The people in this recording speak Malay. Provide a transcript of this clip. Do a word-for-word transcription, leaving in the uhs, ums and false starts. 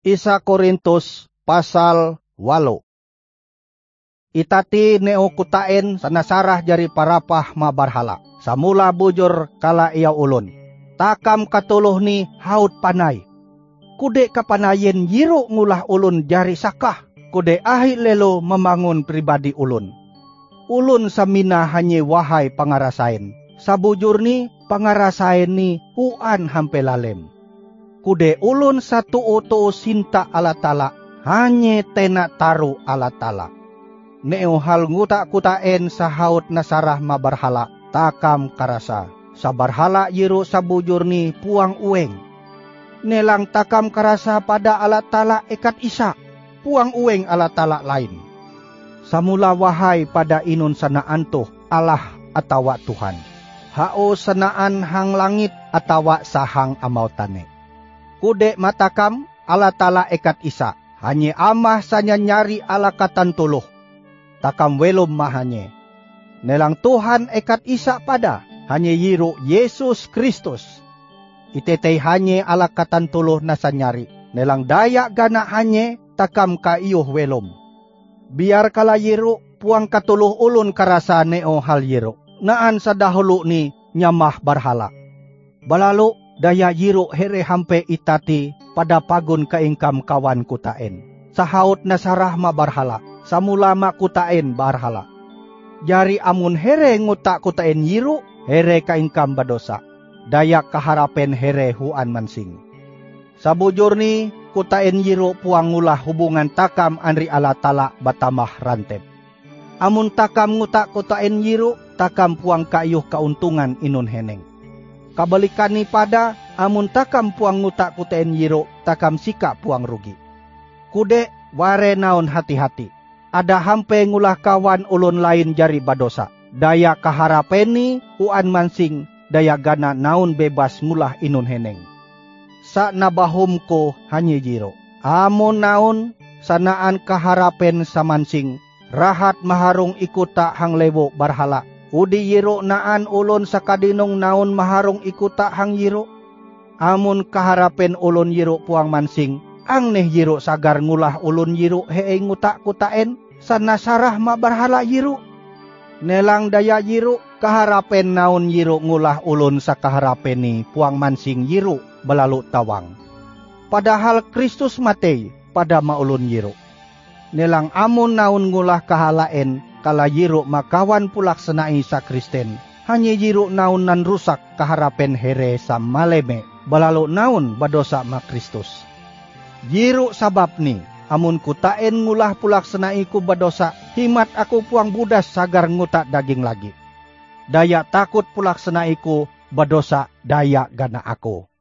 Isa Korintus pasal walo. Itati neo kutaen sanasarah jari parapah mabarhala. Samula bujur kala ia ulun. Takam katuluh ni haut panai. Kude kapanayen yiru ngulah ulun jari sakah. Kude ahi lelo membangun pribadi ulun. Ulun samina hanye wahai pangarasain. Sabujur ni pangarasain ni huan hampe lalem. Kude ulun satu oto sinta ala tala hanye tena taru ala tala. Neo hal nguta kutaen sahaut nasarah mabarhala takam karasa. Sabarhala yiru sabujur ni puang ueng. Nelang takam karasa pada ala tala ekat isa. Puang ueng ala tala lain. Samula wahai pada inun sanaan tuh Allah atawa Tuhan. Hao sanaan hang langit atawa sahang amautane. Kude matakam ala tala ekat isa. Hanye amah sanya nyari ala katan tuluh. Takam welum mahanye. Nelang Tuhan ekat isa pada. Hanye yiru Yesus Kristus. Itetei hanye ala katan tuluh nasa nyari. Nelang daya gana hanye takam kaiyuh welum. Biar kala yiru puang katuluh ulun karasa neo hal yiru. Naan sadahulu ni nyamah barhala. Balalu daya yiru here hampe itati pada pagun kaingkam kawan kutaen. Sahaut nasarah ma barhala. Samula ma kutaen barhala. Jari amun here ngutak kutaen yiru, here kaingkam badosa. Dayak kaharapen here huan mansing. Sabujur ni kutaen yiru puang ngulah hubungan takam anri ala tala batamah rantep. Amun takam ngutak kutaen yiru, takam puang kaiyuh kauntungan inun heneng. Kabalikani pada amun takam puang ngutak kutaen yiru, takam sika puang rugi. Kude ware naon hati-hati. Ada hampe ngulah kawan ulun lain jari badosa. Daya kaharapeni uan mansing, daya gana naun bebas ngulah inun heneng. Sa nabahumko hanye jiro. Amun naun sanaan kaharapen samansing. Rahat maharung ikuta hang lewo barhala. Udi yiro naan ulun sakadinong naun maharung ikuta hang yiro. Amun kaharapen ulun yiro puang mansing. Ang neh yiro sagar ngulah ulun yiro hee ngutak kutaen. Sanasarah ma barhala yiro. Nelang daya yiro kaharapen naun yiro ngulah ulun sakaharapen ni puang mansing yiro belalu tawang. Padahal Kristus matei pada maulun yiro. Nelang amun naun ngulah kahalaen kala yiro makawan pulaksanai sa Kristen. Hanya yiro naun nan rusak kaharapen here sa maleme belalu naun badosa ma Kristus. Yiro sabab ni amun kutaen ngulah pulaksanai ku badosa, himat aku puang budas sagar ngutak daging lagi. Daya takut pulaksanai ku badosa, daya gana aku.